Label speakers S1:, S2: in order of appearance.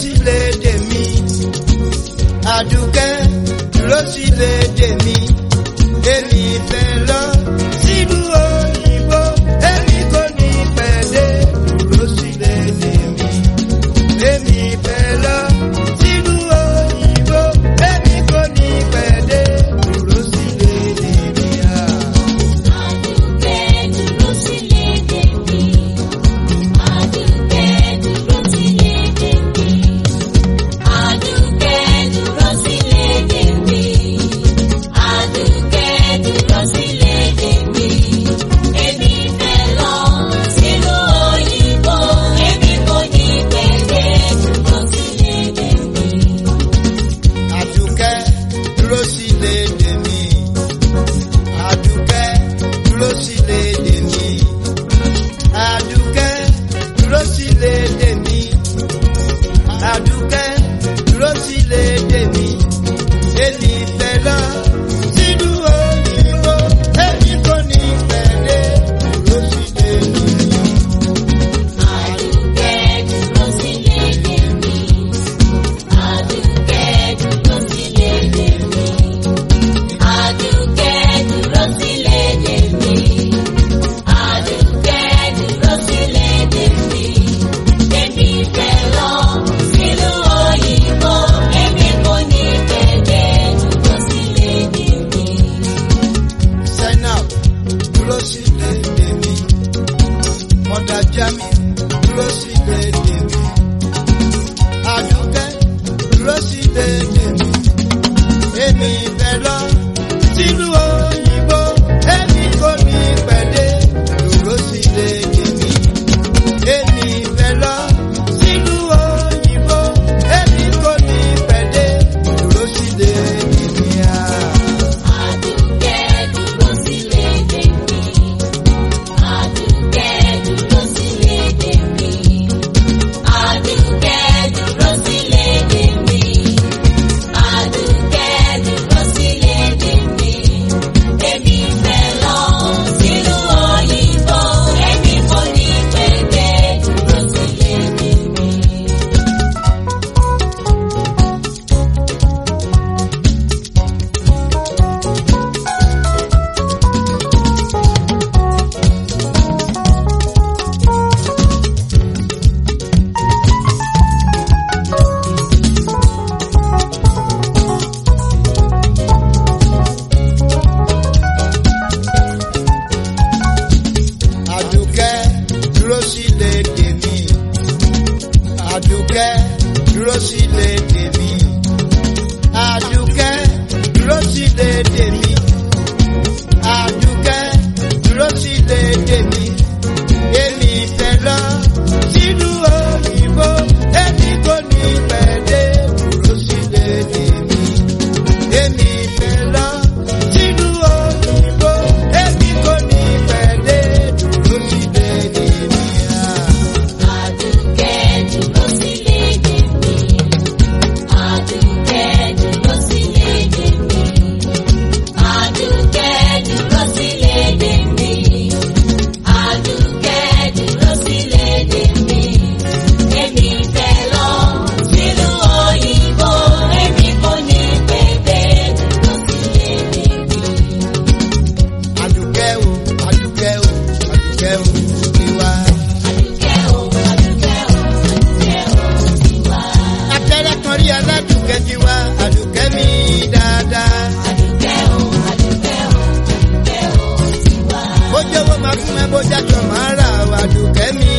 S1: sílé-èdè mi. Àdùkẹ́ dúró sílé-èdè mi. Èmi fẹ́ lọ sílùú òyìnbó. Èmi kò ní pẹ́ dé. Dúró sílé-èdè mi. Èmi fẹ́ lọ sílùú òyìnbó. Èmi kò ní pẹ́ dé. Dúró sílé-èdè mi.
S2: Àdùkẹ́ dúró sílé-èdè mi. Àdùkẹ́ dúró sílé-èdè mi. Àdùkẹ́ dúró sílé-èdè mi. Àdùkẹ́ dúró sílé-èdè mi. Èmi fẹ́ lọ sílùú òyìnbó. Èmi kò ní pẹ́ dé. Dúró sílé-èdè mi.
S1: Àdùkẹ́ dúró sílé-èdè mi. Àdùkẹ́ dúró sílé-èdè mi. Àdùkẹ́ dúró sílé-èdè mi. Àdùkẹ́ dúró sílé-èdè mi. Èmi fẹ́ lọ sílùú òyìnbó. Èmi kò ní pẹ́ dé. Dúró sílé-èdè mi.
S2: Àdùkẹ́ dúró sílé-èdè mi. Àdùkẹ́ dúró sílé-èdè mi. Àdùkẹ́ dúró sílé-èdè mi. Àdùkẹ́ dúró sílé-èdè mi. Èmi fẹ́ lọ sílùú òyìnbó. Èmi kò ní pẹ́ dé. Dúró sílé-èdè mi.
S1: Zainab dúró sílé-èdè mi. Mọ̀dà Jami dúró sílé-èdè mi. Àdùkẹ́ dúró sílé-èdè mi. Èmi fẹ́ lọ sílùú òyìnbó. Èmi kò ní pẹ́ dé. Dúró sílé-èdè mi. Èmi fẹ́ lọ sílùú òyìnbó. Èmi kò ní pẹ́ dé. Dúró sílé-èdè mi.
S2: Àdùkẹ́ dúró sílé-èdè mi. Àdùkẹ́ dúró sílé-èdè mi. Àdùkẹ́ dúró sílé-èdè mi. Àdùkẹ́ dúró sílé-èdè mi. Èmi fẹ́ lọ sílùú òyìnbó. Èmi kò ní pẹ́ dé. Dúró sílé-èdè mi.
S1: Àdùkẹ́ dúró sílé-èdè mi. Àdùkẹ́ dúró sílé-èdè mi. Àdùkẹ́ dúró sílé-èdè mi. Àdùkẹ́ dúró sílé-èdè mi. Èmi fẹ́ lọ sílùú òyìnbó. Èmi kò ní pẹ́ dé. Dúró sílé-èdè mi. Èmi fẹ́ lọ sílùú òyìnbó. Èmi kò ní pẹ́ dé. Dúró sílé-èdè mi.
S2: Àdùkẹ́ dúró sílé-èdè mi. Àdùkẹ́ dúró sílé-èdè mi. Àdùkẹ́ dúró sílé-èdè mi. Àdùkẹ́ dúró sílé-èdè mi. Èmi fẹ́ lọ sílùú òyìnbó. Èmi kò ní pẹ́ dé. Dúró sílé-èdè mi.
S1: Àdùkẹ́ o, Àdùkẹ́ o, Àdùkẹ́ o, ìwà.
S2: Àdùkẹ́ o, Àdùkẹ́ o, Àdùkẹ́ o, tiwa.
S1: Àtẹ́rẹ́ kan rí aládùkẹ́ ti wá. Àdùkẹ́ mi dáadáa.
S2: Àdùkẹ́ o, Àdùkẹ́ o, Àdùkẹ́ o, tiwa.
S1: Bó jẹ́ owó máa fún ẹ, bó jájọ máa rà o. Àdùkẹ́ mi